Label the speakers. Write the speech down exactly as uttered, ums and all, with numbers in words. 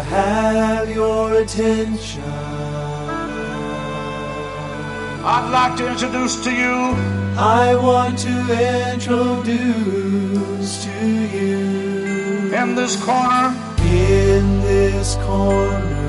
Speaker 1: I have your attention?
Speaker 2: I'd like to introduce to you.
Speaker 1: I want to introduce to you.
Speaker 2: In this corner.
Speaker 1: In this corner.